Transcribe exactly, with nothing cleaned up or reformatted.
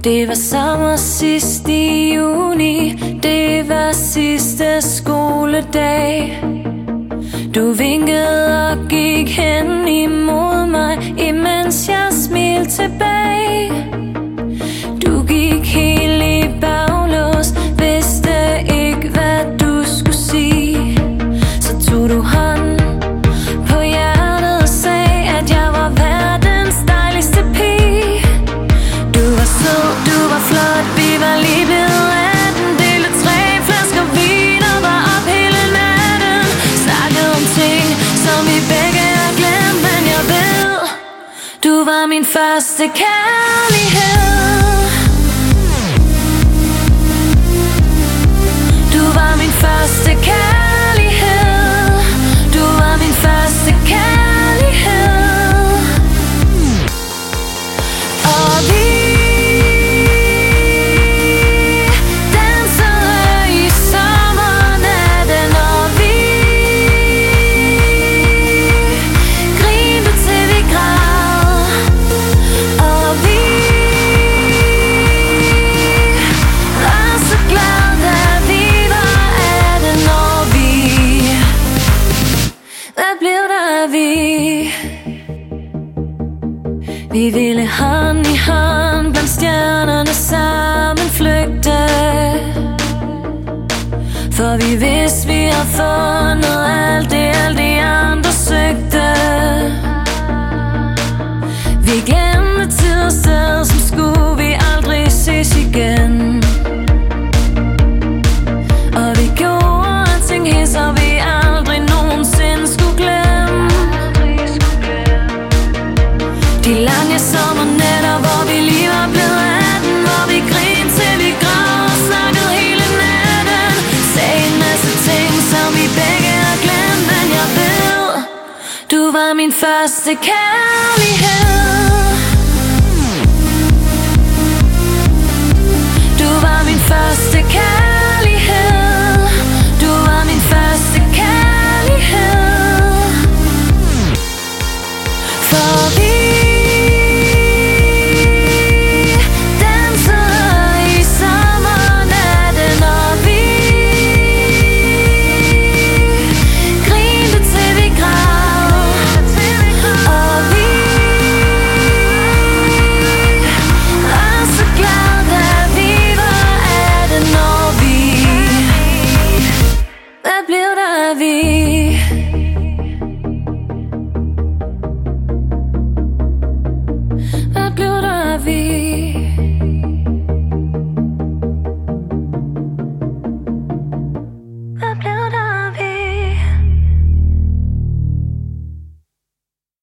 Det var sommer sidst i juni, det var sidste skoledag. Du vinkede og gik hen imod mig, imens jeg smilte tilbage. Du gik helt i baglås, vidste ikke hvad du skulle sige. Så tog du hånden på hjertet og sagde, at jeg var verdens dejligste pige. Du var sød, du var flot, vi var lige blevet atten. Delte tre flasker vin og var op hele natten. Snakkede om ting, som vi begge har glemt, men jeg ved, du var min første kærlighed. Du var min første kærlighed. Du var min første kærlighed. Og vi dansede i sommernatten, og vi grinte til vi græd. Og vi var så glade, da vi var atten, og vi, hvad blev der af vi? Vi ville hånd i hånd blandt stjernerne sammen flygte, for vi vidste vi havde fundet alt det, alt de andre søgte. Vi glemte tid og sted, som skulle vi aldrig ses igen. Og vi gjorde alting helt, så vi aldrig nogensinde skulle glemme de lange sommernætter, hvor vi lige var blevet atten, hvor vi grinede til vi græd og snakkede hele natten. Sagde en masse ting, som vi begge har glemt, men jeg ved, du var min første kærlighed. Du var min første kærlighed.